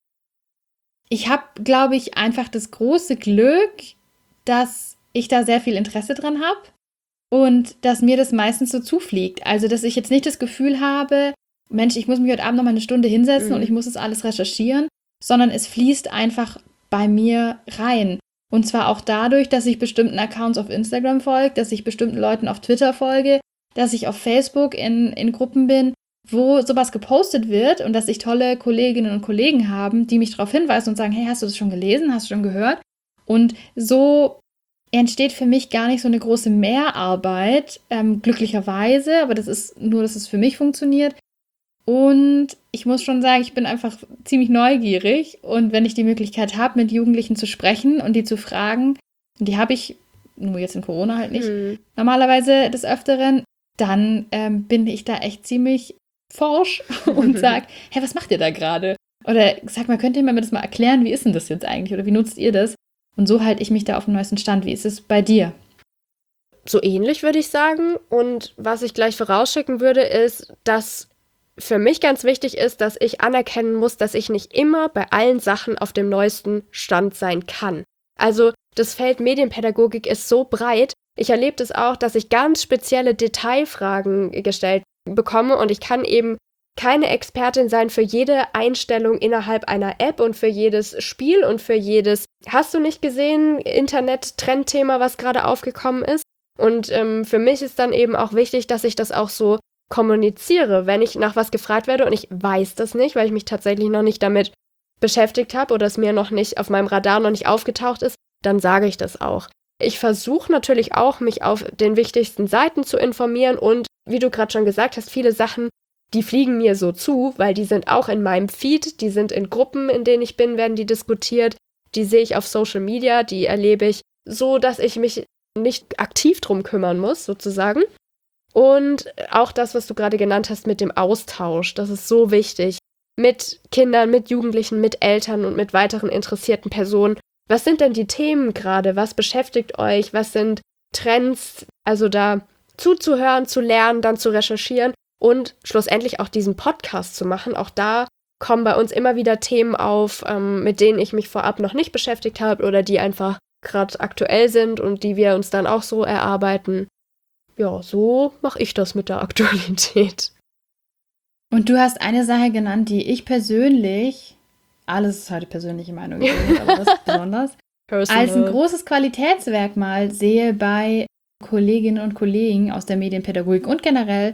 Speaker 2: Ich habe, glaube ich, einfach das große Glück, dass ich da sehr viel Interesse dran habe und dass mir das meistens so zufliegt. Also, dass ich jetzt nicht das Gefühl habe, Mensch, ich muss mich heute Abend noch mal eine Stunde hinsetzen mhm. und ich muss das alles recherchieren, sondern es fließt einfach bei mir rein. Und zwar auch dadurch, dass ich bestimmten Accounts auf Instagram folge, dass ich bestimmten Leuten auf Twitter folge, dass ich auf Facebook in, in Gruppen bin, wo sowas gepostet wird und dass ich tolle Kolleginnen und Kollegen habe, die mich darauf hinweisen und sagen, hey, hast du das schon gelesen, hast du schon gehört? Und so entsteht für mich gar nicht so eine große Mehrarbeit, ähm, glücklicherweise, aber das ist nur, dass es für mich funktioniert. Und ich muss schon sagen, ich bin einfach ziemlich neugierig und wenn ich die Möglichkeit habe, mit Jugendlichen zu sprechen und die zu fragen, und die habe ich, nur jetzt in Corona halt nicht, mhm. normalerweise des Öfteren, dann ähm, bin ich da echt ziemlich forsch und sage, hey, was macht ihr da gerade? Oder sag mal, könnt ihr mir das mal erklären, wie ist denn das jetzt eigentlich oder wie nutzt ihr das? Und so halte ich mich da auf dem neuesten Stand. Wie ist es bei dir?
Speaker 1: So ähnlich würde ich sagen. Und was ich gleich vorausschicken würde, ist, dass für mich ganz wichtig ist, dass ich anerkennen muss, dass ich nicht immer bei allen Sachen auf dem neuesten Stand sein kann. Also das Feld Medienpädagogik ist so breit. Ich erlebe das auch, dass ich ganz spezielle Detailfragen gestellt bekomme und ich kann eben keine Expertin sein für jede Einstellung innerhalb einer App und für jedes Spiel und für jedes, hast du nicht gesehen, Internet-Trendthema, was gerade aufgekommen ist. Und ähm, für mich ist dann eben auch wichtig, dass ich das auch so kommuniziere, wenn ich nach was gefragt werde und ich weiß das nicht, weil ich mich tatsächlich noch nicht damit beschäftigt habe oder es mir noch nicht auf meinem Radar noch nicht aufgetaucht ist, dann sage ich das auch. Ich versuche natürlich auch, mich auf den wichtigsten Seiten zu informieren und, wie du gerade schon gesagt hast, viele Sachen, die fliegen mir so zu, weil die sind auch in meinem Feed, die sind in Gruppen, in denen ich bin, werden die diskutiert, die sehe ich auf Social Media, die erlebe ich so, dass ich mich nicht aktiv drum kümmern muss, sozusagen. Und auch das, was du gerade genannt hast mit dem Austausch, das ist so wichtig. Mit Kindern, mit Jugendlichen, mit Eltern und mit weiteren interessierten Personen. Was sind denn die Themen gerade? Was beschäftigt euch? Was sind Trends? Also da zuzuhören, zu lernen, dann zu recherchieren und schlussendlich auch diesen Podcast zu machen. Auch da kommen bei uns immer wieder Themen auf, ähm, mit denen ich mich vorab noch nicht beschäftigt habe oder die einfach gerade aktuell sind und die wir uns dann auch so erarbeiten. Ja, so mache ich das mit der Aktualität.
Speaker 2: Und du hast eine Sache genannt, die ich persönlich, alles ist heute persönliche Meinung, aber das ist besonders, Personal. als ein großes Qualitätsmerkmal sehe bei Kolleginnen und Kollegen aus der Medienpädagogik und generell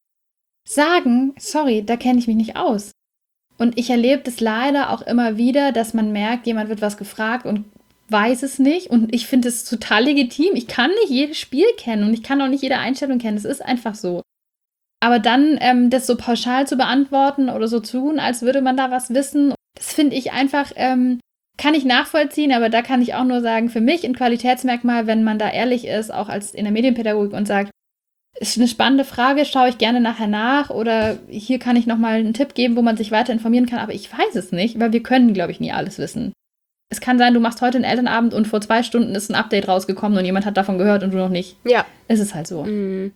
Speaker 2: sagen, sorry, da kenne ich mich nicht aus. Und ich erlebe das leider auch immer wieder, dass man merkt, jemand wird was gefragt und weiß es nicht und ich finde es total legitim. Ich kann nicht jedes Spiel kennen und ich kann auch nicht jede Einstellung kennen. Es ist einfach so. Aber dann ähm, das so pauschal zu beantworten oder so zu tun, als würde man da was wissen, das finde ich einfach, ähm, kann ich nachvollziehen, aber da kann ich auch nur sagen, für mich ein Qualitätsmerkmal, wenn man da ehrlich ist, auch als in der Medienpädagogik und sagt, ist eine spannende Frage, schaue ich gerne nachher nach oder hier kann ich nochmal einen Tipp geben, wo man sich weiter informieren kann, aber ich weiß es nicht, weil wir können, glaube ich, nie alles wissen. Es kann sein, du machst heute einen Elternabend und vor zwei Stunden ist ein Update rausgekommen und jemand hat davon gehört und du noch nicht.
Speaker 1: Ja.
Speaker 2: Es ist halt so.
Speaker 1: Mhm.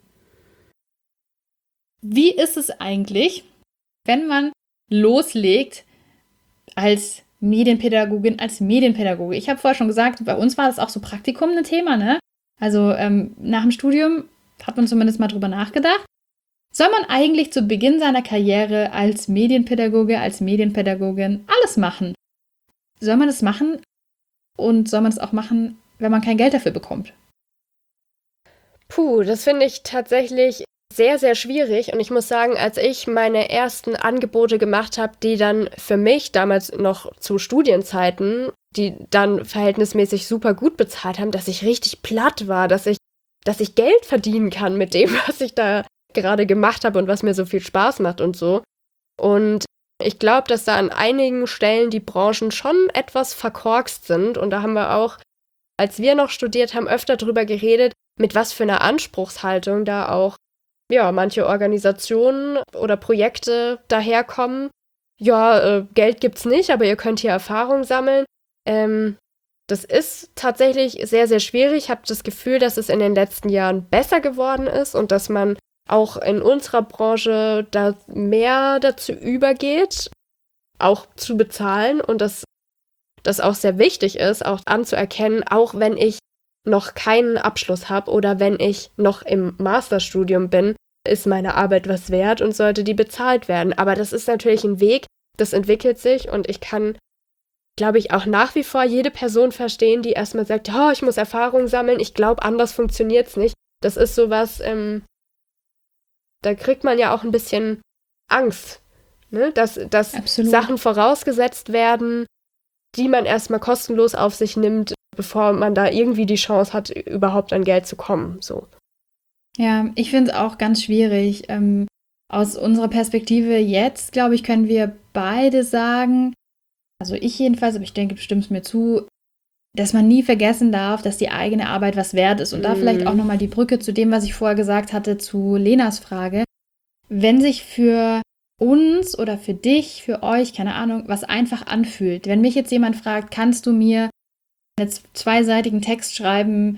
Speaker 2: Wie ist es eigentlich, wenn man loslegt als Medienpädagogin, als Medienpädagoge? Ich habe vorher schon gesagt, bei uns war das auch so Praktikum ein Thema, ne? Also ähm, nach dem Studium hat man zumindest mal drüber nachgedacht. soll man eigentlich zu Beginn seiner Karriere als Medienpädagoge, als Medienpädagogin alles machen? Soll man das machen und soll man es auch machen, wenn man kein Geld dafür bekommt?
Speaker 1: Puh, das finde ich tatsächlich sehr, sehr schwierig. Und ich muss sagen, als ich meine ersten Angebote gemacht habe, die dann für mich damals noch zu Studienzeiten, die dann verhältnismäßig super gut bezahlt haben, dass ich richtig platt war, dass ich, dass ich Geld verdienen kann mit dem, was ich da gerade gemacht habe und was mir so viel Spaß macht und so. Und ich glaube, dass da an einigen Stellen die Branchen schon etwas verkorkst sind. Und da haben wir auch, als wir noch studiert haben, öfter drüber geredet, mit was für einer Anspruchshaltung da auch ja, manche Organisationen oder Projekte daherkommen. Ja, äh, Geld gibt's nicht, aber ihr könnt hier Erfahrung sammeln. Ähm, das ist tatsächlich sehr, sehr schwierig. Ich habe das Gefühl, dass es in den letzten Jahren besser geworden ist und dass man auch in unserer Branche da mehr dazu übergeht, auch zu bezahlen und dass das auch sehr wichtig ist, auch anzuerkennen, auch wenn ich noch keinen Abschluss habe oder wenn ich noch im Masterstudium bin, ist meine Arbeit was wert und sollte die bezahlt werden. Aber das ist natürlich ein Weg, das entwickelt sich und ich kann, glaube ich, auch nach wie vor jede Person verstehen, die erstmal sagt, oh, ich muss Erfahrung sammeln, ich glaube, anders funktioniert es nicht. Das ist sowas, ähm, da kriegt man ja auch ein bisschen Angst, ne? dass, dass Sachen vorausgesetzt werden, die man erstmal kostenlos auf sich nimmt, bevor man da irgendwie die Chance hat, überhaupt an Geld zu kommen. So.
Speaker 2: Ja, ich finde es auch ganz schwierig. Ähm, aus unserer Perspektive jetzt, glaube ich, können wir beide sagen, also ich jedenfalls, aber ich denke, du stimmst mir zu, dass man nie vergessen darf, dass die eigene Arbeit was wert ist. Und mm. da vielleicht auch nochmal die Brücke zu dem, was ich vorher gesagt hatte, zu Lenas Frage. Wenn sich für uns oder für dich, für euch, keine Ahnung, was einfach anfühlt. Wenn mich jetzt jemand fragt, kannst du mir einen zweiseitigen Text schreiben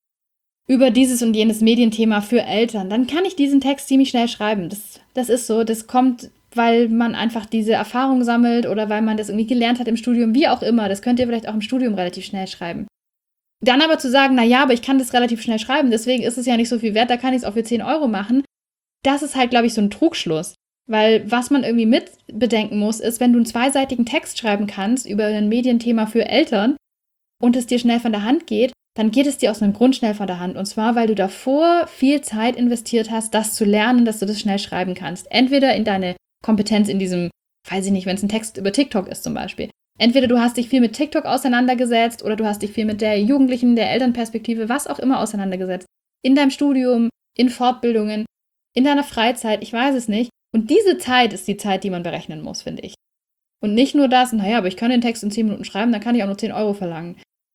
Speaker 2: über dieses und jenes Medienthema für Eltern, dann kann ich diesen Text ziemlich schnell schreiben. Das, das ist so, das kommt, weil man einfach diese Erfahrung sammelt oder weil man das irgendwie gelernt hat im Studium, wie auch immer. Das könnt ihr vielleicht auch im Studium relativ schnell schreiben. Dann aber zu sagen, na ja, aber ich kann das relativ schnell schreiben, deswegen ist es ja nicht so viel wert, da kann ich es auch für zehn Euro machen. Das ist halt, glaube ich, so ein Trugschluss. Weil was man irgendwie mit bedenken muss, ist, wenn du einen zweiseitigen Text schreiben kannst über ein Medienthema für Eltern und es dir schnell von der Hand geht, dann geht es dir aus einem Grund schnell von der Hand. Und zwar, weil du davor viel Zeit investiert hast, das zu lernen, dass du das schnell schreiben kannst. Entweder in deine Kompetenz in diesem, weiß ich nicht, wenn es ein Text über TikTok ist zum Beispiel. Entweder du hast dich viel mit TikTok auseinandergesetzt oder du hast dich viel mit der Jugendlichen, der Elternperspektive, was auch immer auseinandergesetzt. In deinem Studium, in Fortbildungen, in deiner Freizeit, ich weiß es nicht. Und diese Zeit ist die Zeit, die man berechnen muss, finde ich. Und nicht nur das, naja, aber ich kann den Text in zehn Minuten schreiben, dann kann ich auch nur zehn Euro verlangen.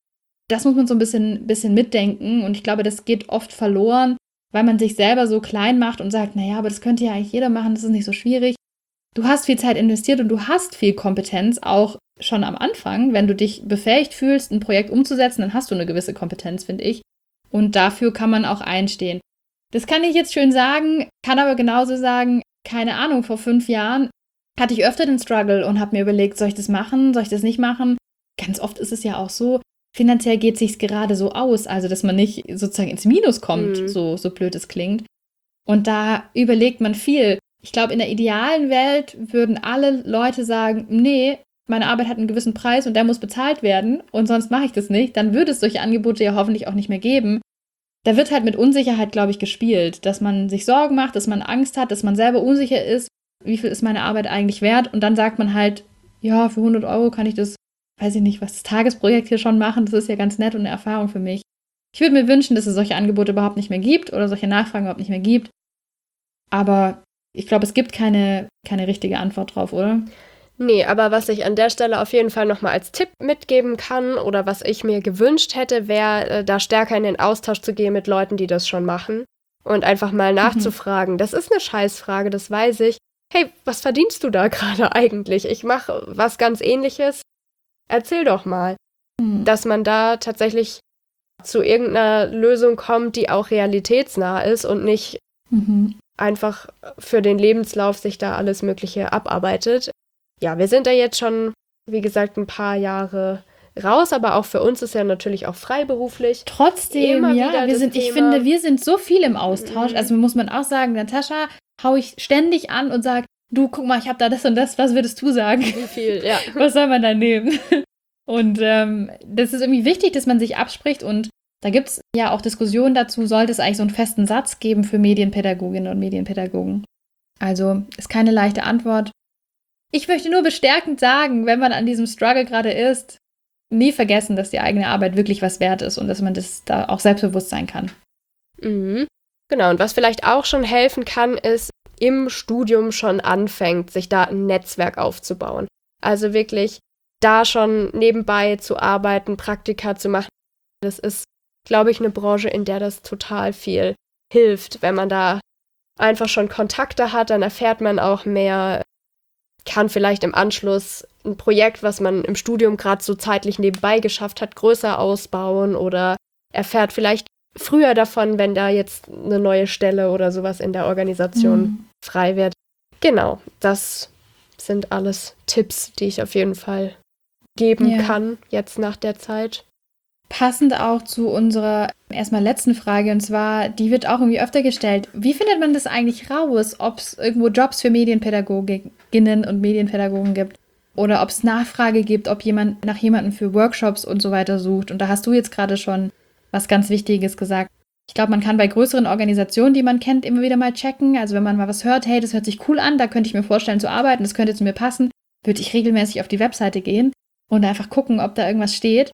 Speaker 2: Das muss man so ein bisschen, bisschen mitdenken und ich glaube, das geht oft verloren, weil man sich selber so klein macht und sagt, naja, aber das könnte ja eigentlich jeder machen, das ist nicht so schwierig. Du hast viel Zeit investiert und du hast viel Kompetenz, auch schon am Anfang. Wenn du dich befähigt fühlst, ein Projekt umzusetzen, dann hast du eine gewisse Kompetenz, finde ich. Und dafür kann man auch einstehen. Das kann ich jetzt schön sagen, kann aber genauso sagen, keine Ahnung, vor fünf Jahren hatte ich öfter den Struggle und habe mir überlegt, soll ich das machen, soll ich das nicht machen? Ganz oft ist es ja auch so, finanziell geht es sich gerade so aus, also dass man nicht sozusagen ins Minus kommt, mhm. so, so blöd es klingt. Und da überlegt man viel. Ich glaube, in der idealen Welt würden alle Leute sagen, nee, meine Arbeit hat einen gewissen Preis und der muss bezahlt werden und sonst mache ich das nicht. Dann würde es solche Angebote ja hoffentlich auch nicht mehr geben. Da wird halt mit Unsicherheit, glaube ich, gespielt, dass man sich Sorgen macht, dass man Angst hat, dass man selber unsicher ist, wie viel ist meine Arbeit eigentlich wert und dann sagt man halt, ja, für hundert Euro kann ich das, weiß ich nicht, was das Tagesprojekt hier schon machen, das ist ja ganz nett und eine Erfahrung für mich. Ich würde mir wünschen, dass es solche Angebote überhaupt nicht mehr gibt oder solche Nachfragen überhaupt nicht mehr gibt, aber ich glaube, es gibt keine, keine richtige Antwort drauf, oder?
Speaker 1: Nee, aber was ich an der Stelle auf jeden Fall nochmal als Tipp mitgeben kann oder was ich mir gewünscht hätte, wäre, äh, da stärker in den Austausch zu gehen mit Leuten, die das schon machen und einfach mal nachzufragen. Mhm. Das ist eine Scheißfrage, das weiß ich. Hey, was verdienst du da gerade eigentlich? Ich mache was ganz Ähnliches. Erzähl doch mal. Mhm. Dass man da tatsächlich zu irgendeiner Lösung kommt, die auch realitätsnah ist und nicht mhm. einfach für den Lebenslauf sich da alles Mögliche abarbeitet. Ja, wir sind da jetzt schon, wie gesagt, ein paar Jahre raus, aber auch für uns ist ja natürlich auch freiberuflich.
Speaker 2: Trotzdem, immer ja, wir sind, ich finde, wir sind so viel im Austausch. Mhm. Also muss man auch sagen, Natascha haue ich ständig an und sage, du, guck mal, ich habe da das und das, was würdest du sagen?
Speaker 1: Wie viel, ja.
Speaker 2: Was soll man da nehmen? Und ähm, das ist irgendwie wichtig, dass man sich abspricht und da gibt es ja auch Diskussionen dazu, sollte es eigentlich so einen festen Satz geben für Medienpädagoginnen und Medienpädagogen. Also ist keine leichte Antwort. Ich möchte nur bestärkend sagen, wenn man an diesem Struggle gerade ist, nie vergessen, dass die eigene Arbeit wirklich was wert ist und dass man das da auch selbstbewusst sein kann.
Speaker 1: Mhm. Genau, und was vielleicht auch schon helfen kann, ist, im Studium schon anfängt, sich da ein Netzwerk aufzubauen. Also wirklich da schon nebenbei zu arbeiten, Praktika zu machen. Das ist, glaube ich, eine Branche, in der das total viel hilft. Wenn man da einfach schon Kontakte hat, dann erfährt man auch mehr, kann vielleicht im Anschluss ein Projekt, was man im Studium gerade so zeitlich nebenbei geschafft hat, größer ausbauen oder erfährt vielleicht früher davon, wenn da jetzt eine neue Stelle oder sowas in der Organisation mhm. frei wird. Genau, das sind alles Tipps, die ich auf jeden Fall geben ja. kann, jetzt nach der Zeit.
Speaker 2: Passend auch zu unserer erstmal letzten Frage, und zwar, die wird auch irgendwie öfter gestellt. Wie findet man das eigentlich raus, ob es irgendwo Jobs für Medienpädagoginnen und Medienpädagogen gibt oder ob es Nachfrage gibt, ob jemand nach jemandem für Workshops und so weiter sucht? Und da hast du jetzt gerade schon was ganz Wichtiges gesagt. Ich glaube, man kann bei größeren Organisationen, die man kennt, immer wieder mal checken. Also wenn man mal was hört, hey, das hört sich cool an, da könnte ich mir vorstellen zu arbeiten, das könnte zu mir passen, würde ich regelmäßig auf die Webseite gehen und einfach gucken, ob da irgendwas steht.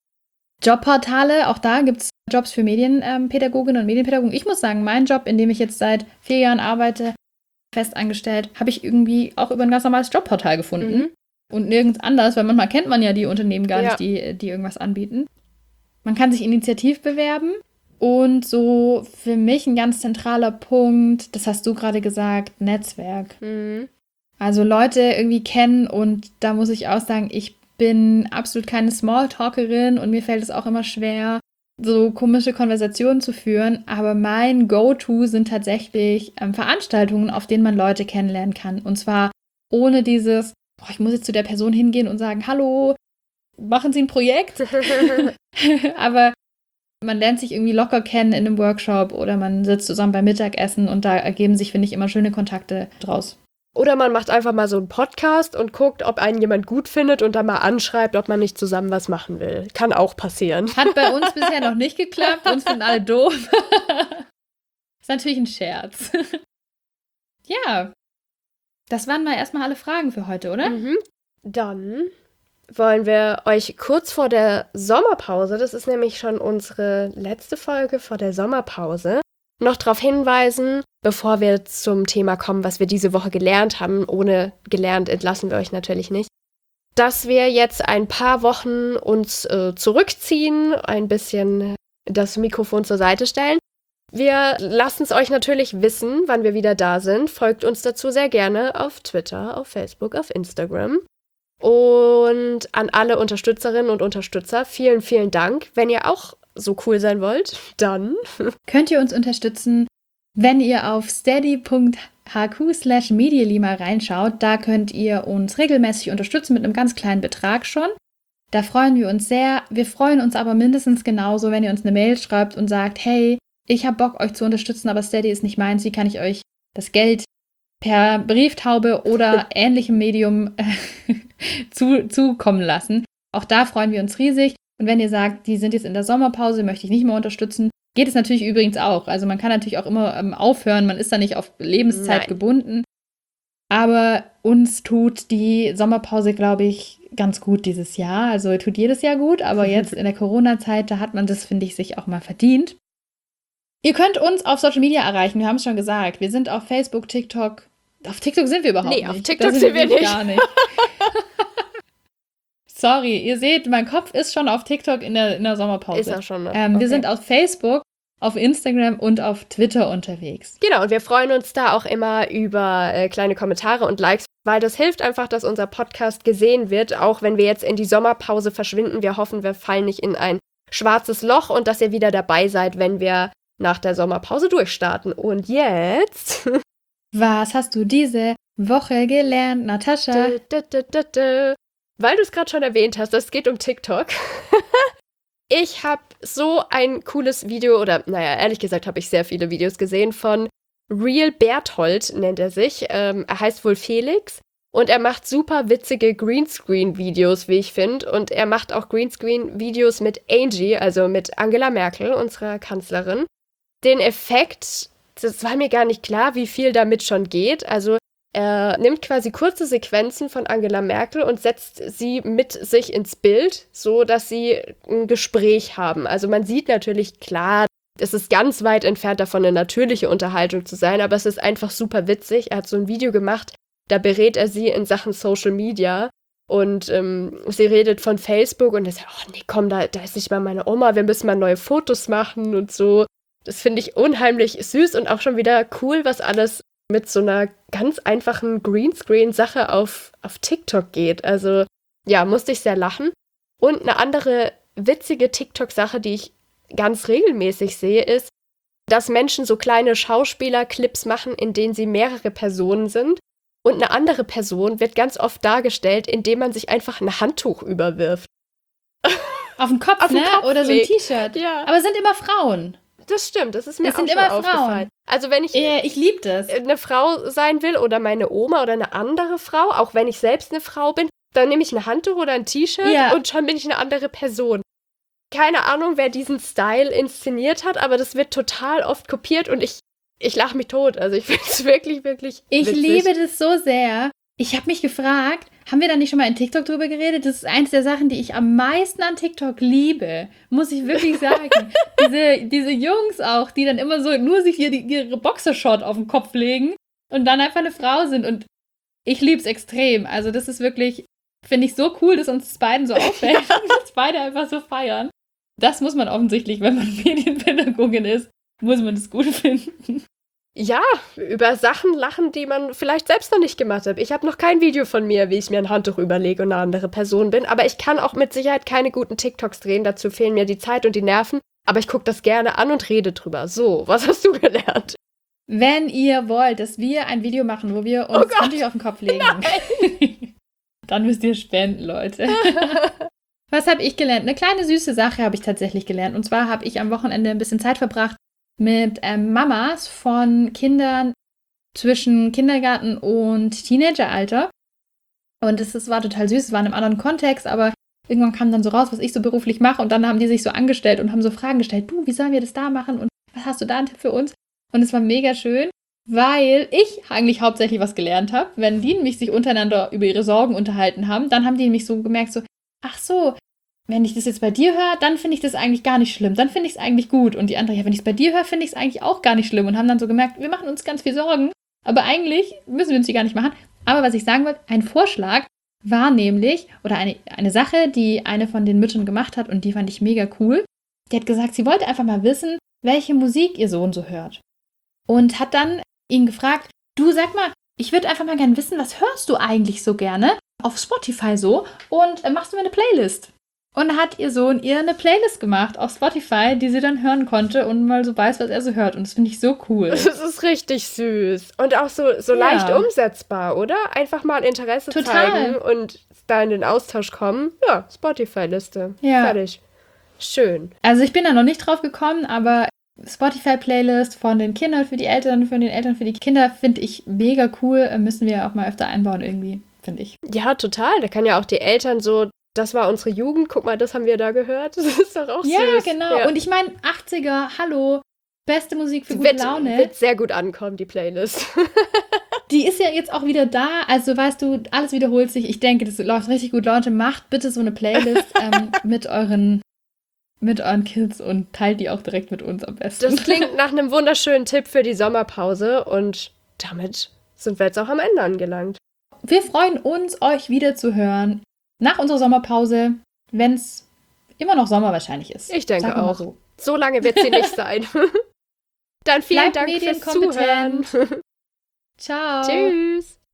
Speaker 2: Jobportale, auch da gibt es Jobs für Medienpädagoginnen und Medienpädagogen. Ich muss sagen, mein Job, in dem ich jetzt seit vier Jahren arbeite, festangestellt, habe ich irgendwie auch über ein ganz normales Jobportal gefunden. Mhm. Und nirgends anders, weil manchmal kennt man ja die Unternehmen gar ja. nicht, die, die irgendwas anbieten. Man kann sich initiativ bewerben und so für mich ein ganz zentraler Punkt, das hast du gerade gesagt, Netzwerk.
Speaker 1: Mhm.
Speaker 2: Also Leute irgendwie kennen und da muss ich auch sagen, ich bin absolut keine Smalltalkerin und mir fällt es auch immer schwer, so komische Konversationen zu führen, aber mein Go-To sind tatsächlich ähm, Veranstaltungen, auf denen man Leute kennenlernen kann. Und zwar ohne dieses, boah, ich muss jetzt zu der Person hingehen und sagen, hallo, machen Sie ein Projekt? Aber man lernt sich irgendwie locker kennen in einem Workshop oder man sitzt zusammen beim Mittagessen und da ergeben sich, finde ich, immer schöne Kontakte draus.
Speaker 1: Oder man macht einfach mal so einen Podcast und guckt, ob einen jemand gut findet und dann mal anschreibt, ob man nicht zusammen was machen will. Kann auch passieren.
Speaker 2: Hat bei uns bisher noch nicht geklappt. Uns sind alle doof. Ist natürlich ein Scherz. Ja, das waren mal erstmal alle Fragen für heute, oder?
Speaker 1: Mhm. Dann wollen wir euch kurz vor der Sommerpause, das ist nämlich schon unsere letzte Folge vor der Sommerpause, noch darauf hinweisen, bevor wir zum Thema kommen, was wir diese Woche gelernt haben. Ohne gelernt entlassen wir euch natürlich nicht. Dass wir jetzt ein paar Wochen uns äh, zurückziehen, ein bisschen das Mikrofon zur Seite stellen. Wir lassen es euch natürlich wissen, wann wir wieder da sind. Folgt uns dazu sehr gerne auf Twitter, auf Facebook, auf Instagram. Und an alle Unterstützerinnen und Unterstützer, vielen, vielen Dank. Wenn ihr auch so cool sein wollt, dann
Speaker 2: könnt ihr uns unterstützen, wenn ihr auf steady.hq slash medialima reinschaut. Da könnt ihr uns regelmäßig unterstützen mit einem ganz kleinen Betrag schon. Da freuen wir uns sehr. Wir freuen uns aber mindestens genauso, wenn ihr uns eine Mail schreibt und sagt, hey, ich habe Bock, euch zu unterstützen, aber Steady ist nicht meins. Wie kann ich euch das Geld per Brieftaube oder ähnlichem Medium äh, zu, zukommen lassen? Auch da freuen wir uns riesig. Und wenn ihr sagt, die sind jetzt in der Sommerpause, möchte ich nicht mehr unterstützen, geht es natürlich übrigens auch. Also man kann natürlich auch immer ähm, aufhören, man ist da nicht auf Lebenszeit Nein. gebunden. Aber uns tut die Sommerpause, glaube ich, ganz gut dieses Jahr. Also tut jedes Jahr gut, aber jetzt in der Corona-Zeit, da hat man das, finde ich, sich auch mal verdient. Ihr könnt uns auf Social Media erreichen, wir haben es schon gesagt. Wir sind auf Facebook, TikTok. Auf TikTok sind wir überhaupt
Speaker 1: nee,
Speaker 2: nicht.
Speaker 1: Nee, auf TikTok sind, sind wir nicht.
Speaker 2: Gar nicht. Sorry, ihr seht, mein Kopf ist schon auf TikTok in der, in der Sommerpause.
Speaker 1: Ist er schon. Ne?
Speaker 2: Ähm,
Speaker 1: okay.
Speaker 2: Wir sind auf Facebook, auf Instagram und auf Twitter unterwegs.
Speaker 1: Genau, und wir freuen uns da auch immer über äh, kleine Kommentare und Likes, weil das hilft einfach, dass unser Podcast gesehen wird, auch wenn wir jetzt in die Sommerpause verschwinden. Wir hoffen, wir fallen nicht in ein schwarzes Loch und dass ihr wieder dabei seid, wenn wir nach der Sommerpause durchstarten. Und jetzt...
Speaker 2: Was hast du diese Woche gelernt, Natascha?
Speaker 1: Dö, dö, dö, dö, dö. Weil du es gerade schon erwähnt hast, es geht um TikTok. Ich habe so ein cooles Video, oder naja, ehrlich gesagt habe ich sehr viele Videos gesehen von Real Berthold nennt er sich. Ähm, er heißt wohl Felix. Und er macht super witzige Greenscreen-Videos, wie ich finde. Und er macht auch Greenscreen-Videos mit Angie, also mit Angela Merkel, unserer Kanzlerin. Den Effekt, das war mir gar nicht klar, wie viel damit schon geht. Also er nimmt quasi kurze Sequenzen von Angela Merkel und setzt sie mit sich ins Bild, so dass sie ein Gespräch haben. Also man sieht natürlich klar, es ist ganz weit entfernt davon, eine natürliche Unterhaltung zu sein, aber es ist einfach super witzig. Er hat so ein Video gemacht, da berät er sie in Sachen Social Media und ähm, sie redet von Facebook und er sagt, oh nee, komm, da, da ist nicht mal meine Oma, wir müssen mal neue Fotos machen und so. Das finde ich unheimlich süß und auch schon wieder cool, was alles mit so einer ganz einfachen Greenscreen-Sache auf, auf TikTok geht. Also ja, musste ich sehr lachen. Und eine andere witzige TikTok-Sache, die ich ganz regelmäßig sehe, ist, dass Menschen so kleine Schauspieler-Clips machen, in denen sie mehrere Personen sind. Und eine andere Person wird ganz oft dargestellt, indem man sich einfach ein Handtuch überwirft.
Speaker 2: Auf den Kopf,
Speaker 1: Auf den
Speaker 2: ne?
Speaker 1: Kopf
Speaker 2: Oder so ein
Speaker 1: legt.
Speaker 2: T-Shirt.
Speaker 1: Ja.
Speaker 2: Aber es sind immer Frauen.
Speaker 1: Das stimmt, das ist mir
Speaker 2: Es
Speaker 1: auch
Speaker 2: sind
Speaker 1: schon
Speaker 2: immer
Speaker 1: aufgefallen.
Speaker 2: Frauen.
Speaker 1: Also wenn ich
Speaker 2: Ja, ich liebe das.
Speaker 1: eine Frau sein will oder meine Oma oder eine andere Frau, auch wenn ich selbst eine Frau bin, dann nehme ich ein Handtuch oder ein T-Shirt
Speaker 2: Ja.
Speaker 1: und schon bin ich eine andere Person. Keine Ahnung, wer diesen Style inszeniert hat, aber das wird total oft kopiert und ich, ich lache mich tot. Also ich finde es wirklich, wirklich
Speaker 2: Ich
Speaker 1: witzig.
Speaker 2: liebe das so sehr. Ich habe mich gefragt, haben wir da nicht schon mal in TikTok drüber geredet? Das ist eines der Sachen, die ich am meisten an TikTok liebe, muss ich wirklich sagen. diese, diese Jungs auch, die dann immer so nur sich hier die, ihre Boxershort auf den Kopf legen und dann einfach eine Frau sind. Und ich liebe es extrem. Also das ist wirklich, finde ich so cool, dass uns das beiden so auffällt, dass beide einfach so feiern. Das muss man offensichtlich, wenn man Medienpädagogin ist, muss man das gut finden.
Speaker 1: Ja, über Sachen lachen, die man vielleicht selbst noch nicht gemacht hat. Ich habe noch kein Video von mir, wie ich mir ein Handtuch überlege und eine andere Person bin. Aber ich kann auch mit Sicherheit keine guten TikToks drehen. Dazu fehlen mir die Zeit und die Nerven. Aber ich gucke das gerne an und rede drüber. So, was hast du gelernt?
Speaker 2: Wenn ihr wollt, dass wir ein Video machen, wo wir uns
Speaker 1: Oh
Speaker 2: Handtücher auf den Kopf legen, dann müsst ihr spenden, Leute. Was habe ich gelernt? Eine kleine süße Sache habe ich tatsächlich gelernt. Und zwar habe ich am Wochenende ein bisschen Zeit verbracht mit ähm, Mamas von Kindern zwischen Kindergarten und Teenageralter. Und es, es war total süß, es war in einem anderen Kontext, aber irgendwann kam dann so raus, was ich so beruflich mache. Und dann haben die sich so angestellt und haben so Fragen gestellt. Du, wie sollen wir das da machen? Und was hast du da einen Tipp für uns? Und es war mega schön, weil ich eigentlich hauptsächlich was gelernt habe. Wenn die nämlich sich untereinander über ihre Sorgen unterhalten haben, dann haben die nämlich so gemerkt, so, ach so, wenn ich das jetzt bei dir höre, dann finde ich das eigentlich gar nicht schlimm. Dann finde ich es eigentlich gut. Und die andere, ja, wenn ich es bei dir höre, finde ich es eigentlich auch gar nicht schlimm. Und haben dann so gemerkt, wir machen uns ganz viel Sorgen. Aber eigentlich müssen wir uns die gar nicht machen. Aber was ich sagen wollte, ein Vorschlag war nämlich, oder eine, eine Sache, die eine von den Müttern gemacht hat und die fand ich mega cool. Die hat gesagt, sie wollte einfach mal wissen, welche Musik ihr Sohn so hört. Und hat dann ihn gefragt, du, sag mal, ich würde einfach mal gerne wissen, was hörst du eigentlich so gerne auf Spotify so und äh, machst du mir eine Playlist? Und hat ihr Sohn ihr eine Playlist gemacht auf Spotify, die sie dann hören konnte und mal so weiß, was er so hört. Und das finde ich so cool.
Speaker 1: Das ist richtig süß. Und auch so, so
Speaker 2: Ja.
Speaker 1: leicht umsetzbar, oder? Einfach mal Interesse
Speaker 2: Total.
Speaker 1: zeigen und da in den Austausch kommen. Ja, Spotify-Liste.
Speaker 2: Ja.
Speaker 1: Fertig. Schön.
Speaker 2: Also ich bin da noch nicht drauf gekommen, aber Spotify-Playlist von den Kindern für die Eltern, von den Eltern für die Kinder finde ich mega cool. Müssen wir auch mal öfter einbauen irgendwie, finde ich.
Speaker 1: Ja, total. Da kann ja auch die Eltern so, das war unsere Jugend, guck mal, das haben wir da gehört. Das ist doch auch
Speaker 2: Ja,
Speaker 1: süß.
Speaker 2: genau.
Speaker 1: Ja.
Speaker 2: Und ich meine, achtziger, hallo, beste Musik für gute
Speaker 1: wird,
Speaker 2: Laune.
Speaker 1: wird sehr gut ankommen, die Playlist.
Speaker 2: Die ist ja jetzt auch wieder da. Also weißt du, alles wiederholt sich. Ich denke, das läuft richtig gut. Leute, macht bitte so eine Playlist ähm, mit euren mit euren Kids und teilt die auch direkt mit uns am besten.
Speaker 1: Das klingt nach einem wunderschönen Tipp für die Sommerpause und damit sind wir jetzt auch am Ende angelangt.
Speaker 2: Wir freuen uns, euch wieder zu hören nach unserer Sommerpause, wenn es immer noch Sommer wahrscheinlich ist.
Speaker 1: Ich denke
Speaker 2: Sagen wir mal
Speaker 1: auch.
Speaker 2: So.
Speaker 1: So lange wird sie nicht sein. Dann vielen
Speaker 2: Bleibt
Speaker 1: Dank fürs Zuhören.
Speaker 2: medienkompetent. Ciao.
Speaker 1: Tschüss.